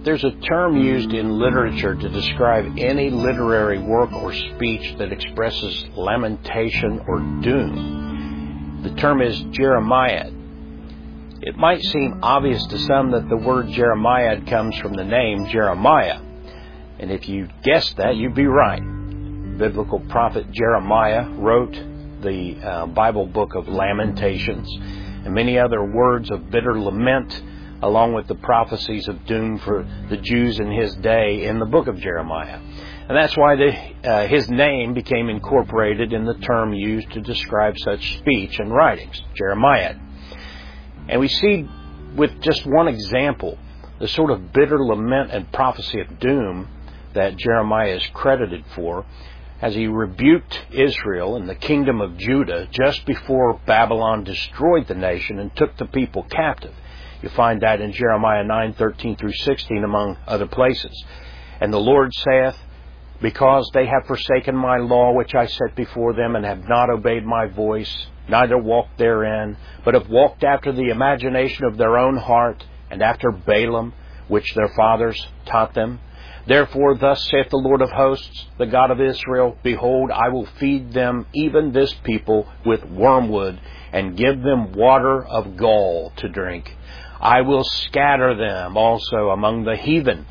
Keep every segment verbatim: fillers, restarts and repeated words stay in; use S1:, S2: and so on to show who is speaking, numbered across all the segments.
S1: There's a term used in literature to describe any literary work or speech that expresses lamentation or doom. The term is Jeremiad. It might seem obvious to some that the word Jeremiad comes from the name Jeremiah. And if you guessed that, you'd be right. Biblical prophet Jeremiah wrote the uh, Bible book of Lamentations and many other words of bitter lament, along with the prophecies of doom for the Jews in his day in the book of Jeremiah. And that's why the, uh, his name became incorporated in the term used to describe such speech and writings, Jeremiad. And we see with just one example the sort of bitter lament and prophecy of doom that Jeremiah is credited for as he rebuked Israel and the kingdom of Judah just before Babylon destroyed the nation and took the people captive. You find that in Jeremiah nine, thirteen through sixteen, among other places. And the Lord saith, because they have forsaken my law which I set before them, and have not obeyed my voice, neither walked therein, but have walked after the imagination of their own heart, and after Balaam, which their fathers taught them. Therefore thus saith the Lord of hosts, the God of Israel, behold, I will feed them, even this people, with wormwood, and give them water of gall to drink. I will scatter them also among the heathen,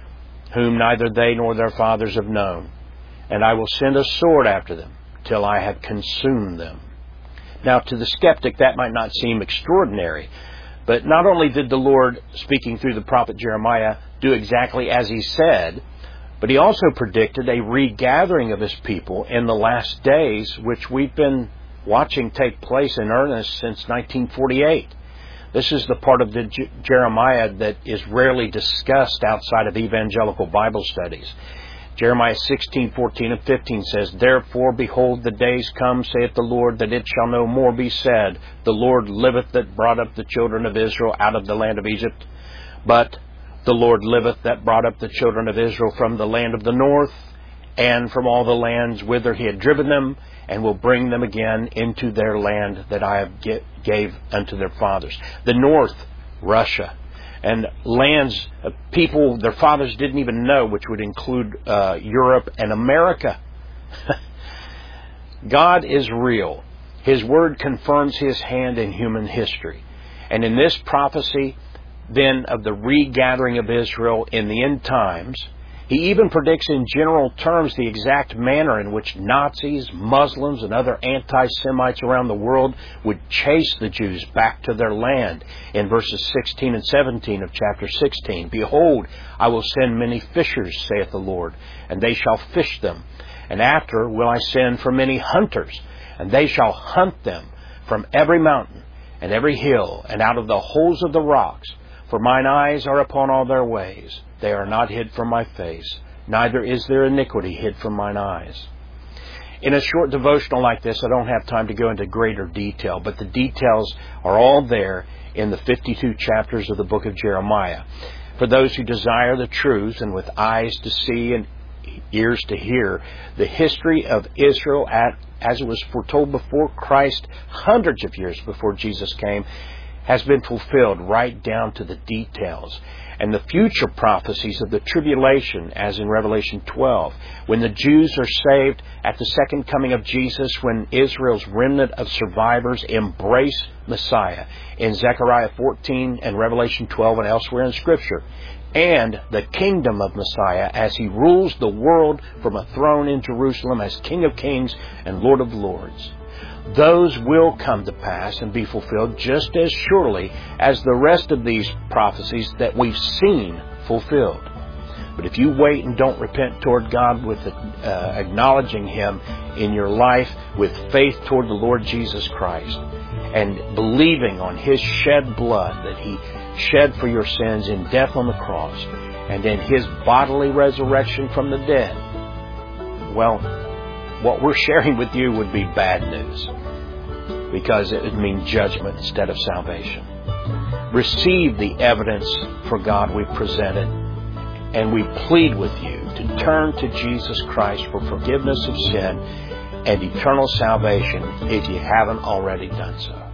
S1: whom neither they nor their fathers have known. And I will send a sword after them, till I have consumed them. Now, to the skeptic, that might not seem extraordinary. But not only did the Lord, speaking through the prophet Jeremiah, do exactly as he said, but he also predicted a regathering of his people in the last days, which we've been watching take place in earnest since nineteen forty-eight. This is the part of the J- Jeremiah that is rarely discussed outside of evangelical Bible studies. Jeremiah sixteen, fourteen, and fifteen says, Therefore, behold, the days come, saith the Lord, that it shall no more be said, The Lord liveth that brought up the children of Israel out of the land of Egypt. But the Lord liveth that brought up the children of Israel from the land of the north, and from all the lands whither he had driven them, and will bring them again into their land that I have get, gave unto their fathers. The north, Russia, and lands of people their fathers didn't even know, which would include uh, Europe and America. God is real. His word confirms his hand in human history. And in this prophecy, then, of the regathering of Israel in the end times, he even predicts in general terms the exact manner in which Nazis, Muslims, and other anti-Semites around the world would chase the Jews back to their land in verses sixteen and seventeen of chapter sixteen. Behold, I will send many fishers, saith the Lord, and they shall fish them. And after will I send for many hunters, and they shall hunt them from every mountain and every hill, and out of the holes of the rocks. For mine eyes are upon all their ways. They are not hid from my face, neither is there iniquity hid from mine eyes. In a short devotional like this, I don't have time to go into greater detail, but the details are all there in the fifty-two chapters of the book of Jeremiah. For those who desire the truth, and with eyes to see and ears to hear, the history of Israel at, as it was foretold before Christ, hundreds of years before Jesus came, has been fulfilled right down to the details. And the future prophecies of the tribulation, as in Revelation twelve, when the Jews are saved at the second coming of Jesus, when Israel's remnant of survivors embrace Messiah, in Zechariah fourteen and Revelation twelve and elsewhere in Scripture, and the kingdom of Messiah as he rules the world from a throne in Jerusalem as King of Kings and Lord of Lords. Those will come to pass and be fulfilled just as surely as the rest of these prophecies that we've seen fulfilled. But if you wait and don't repent toward God with uh, acknowledging Him in your life with faith toward the Lord Jesus Christ and believing on His shed blood that He shed for your sins in death on the cross and in His bodily resurrection from the dead, well, what we're sharing with you would be bad news, because it would mean judgment instead of salvation. Receive the evidence for God we've presented, and we plead with you to turn to Jesus Christ for forgiveness of sin and eternal salvation if you haven't already done so.